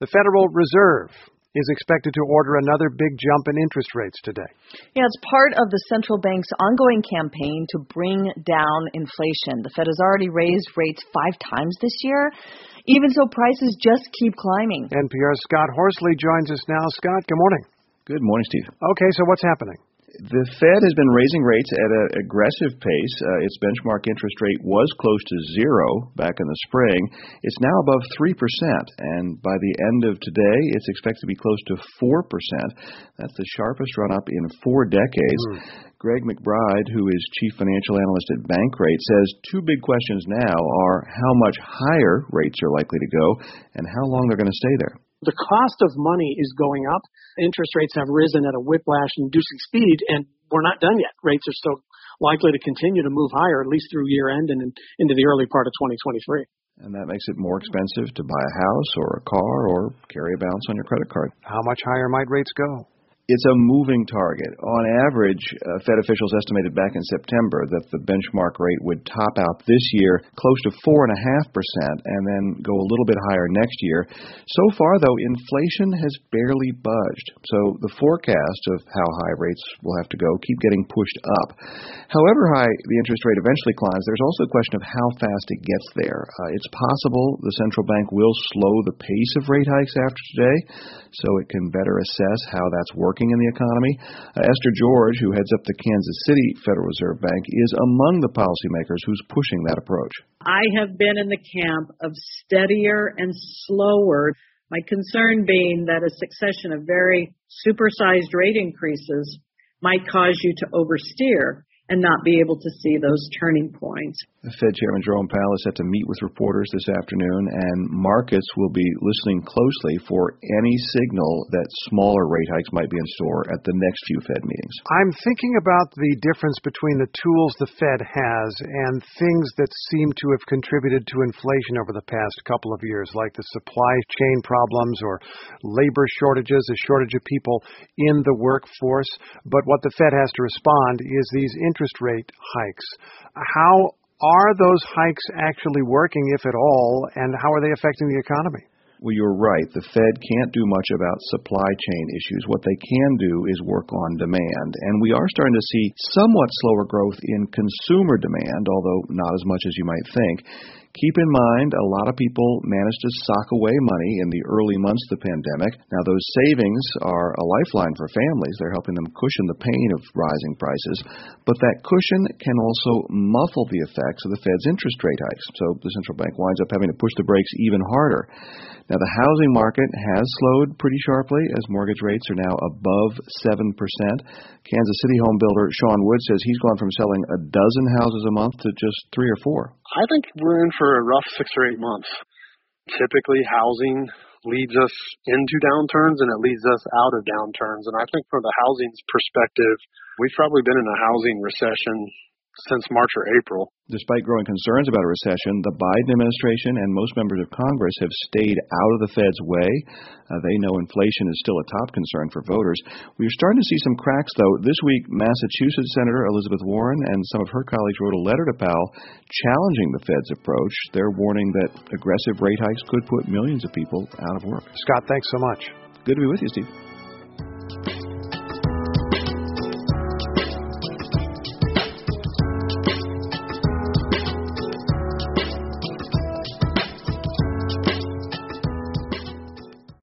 The Federal Reserve is expected to order another big jump in interest rates today. Yeah, it's part of the central bank's ongoing campaign to bring down inflation. The Fed has already raised rates 5 times this year. Even so, prices just keep climbing. NPR's Scott Horsley joins us now. Scott, good morning. Good morning, Steve. Okay, so what's happening? The Fed has been raising rates at an aggressive pace. Its benchmark interest rate was close to 0 back in the spring. It's now above 3%, and by the end of today, it's expected to be close to 4%. That's the sharpest run-up in 4 decades. Greg McBride, who is chief financial analyst at Bankrate, says 2 big questions now are how much higher rates are likely to go and how long they're going to stay there. The cost of money is going up. Interest rates have risen at a whiplash-inducing speed, and we're not done yet. Rates are still likely to continue to move higher, at least through year-end and into the early part of 2023. And that makes it more expensive to buy a house or a car or carry a balance on your credit card. How much higher might rates go? It's a moving target. On average, Fed officials estimated back in September that the benchmark rate would top out this year close to 4.5% and then go a little bit higher next year. So far, though, inflation has barely budged. So the forecast of how high rates will have to go keep getting pushed up. However high the interest rate eventually climbs, there's also a question of how fast it gets there. It's possible the central bank will slow the pace of rate hikes after today so it can better assess how that's working in the economy. Esther George, who heads up the Kansas City Federal Reserve Bank, is among the policymakers who's pushing that approach. I have been in the camp of steadier and slower, my concern being that a succession of very supersized rate increases might cause you to oversteer and not be able to see those turning points. Fed Chairman Jerome Powell is set to meet with reporters this afternoon, and markets will be listening closely for any signal that smaller rate hikes might be in store at the next few Fed meetings. I'm thinking about the difference between the tools the Fed has and things that seem to have contributed to inflation over the past couple of years, like the supply chain problems or labor shortages, a shortage of people in the workforce. But what the Fed has to respond is these interest rate hikes. How are those hikes actually working, if at all, and how are they affecting the economy? Well, you're right. The Fed can't do much about supply chain issues. What they can do is work on demand. And we are starting to see somewhat slower growth in consumer demand, although not as much as you might think. Keep in mind, a lot of people managed to sock away money in the early months of the pandemic. Now, those savings are a lifeline for families. They're helping them cushion the pain of rising prices. But that cushion can also muffle the effects of the Fed's interest rate hikes. So the central bank winds up having to push the brakes even harder. Now, the housing market has slowed pretty sharply as mortgage rates are now above 7%. Kansas City home builder Sean Wood says he's gone from selling a dozen houses a month to just 3 or 4. I think we're in for a rough 6 or 8 months. Typically, housing leads us into downturns and it leads us out of downturns. And I think from the housing's perspective, we've probably been in a housing recession since March or April. Despite growing concerns about a recession, the Biden administration and most members of Congress have stayed out of the Fed's way. They know inflation is still a top concern for voters. We're starting to see some cracks, though. This week, Massachusetts Senator Elizabeth Warren and some of her colleagues wrote a letter to Powell challenging the Fed's approach. They're warning that aggressive rate hikes could put millions of people out of work. Scott, thanks so much. Good to be with you, Steve.